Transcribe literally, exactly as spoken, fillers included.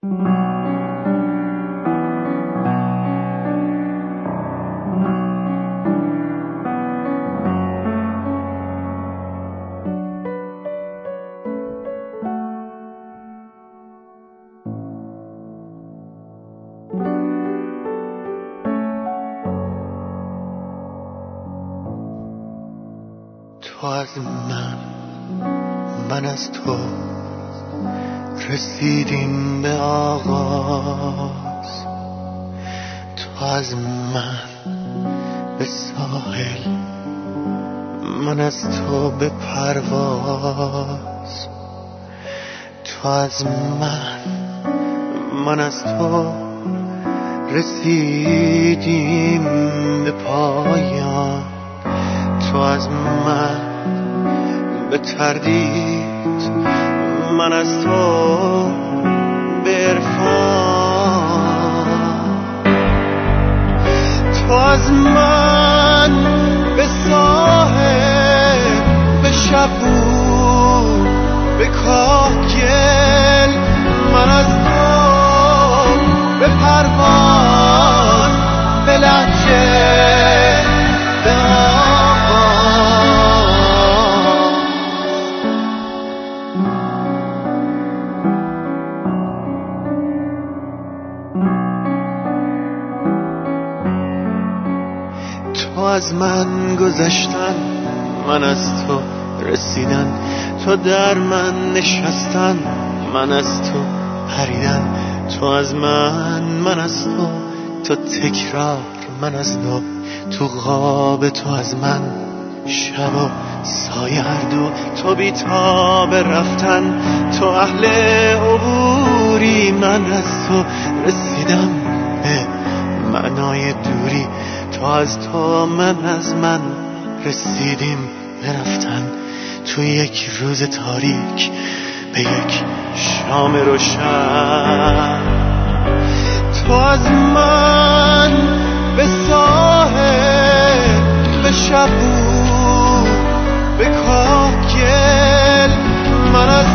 تو از من، من از تو رسیدیم به آغاز. تو از من به ساحل، من از تو به پرواز. تو از من، من از تو رسیدیم به پایان. تو از من به تردید، من از تو به عرفان. تو از من به ساحل، به شبون، به کاهگل. من از تو به پروان، به لحجه، به تو از من گذشتن، من از تو رسیدن. تو در من نشستن، من از تو پریدن. تو از من، من از تو، تو تکرار، من از نو. تو خواب تو از من، شب و سایه هر دو. تو بی‌تاب رفتن، تو اهل عبوری. من از تو رسیدم به معنای دوری. تو از تو، من از من رسیدیم به رفتن. تو یک روز تاریک، به یک شام روشن. تو از من به ساحل، به شبون، به کاهگل. من از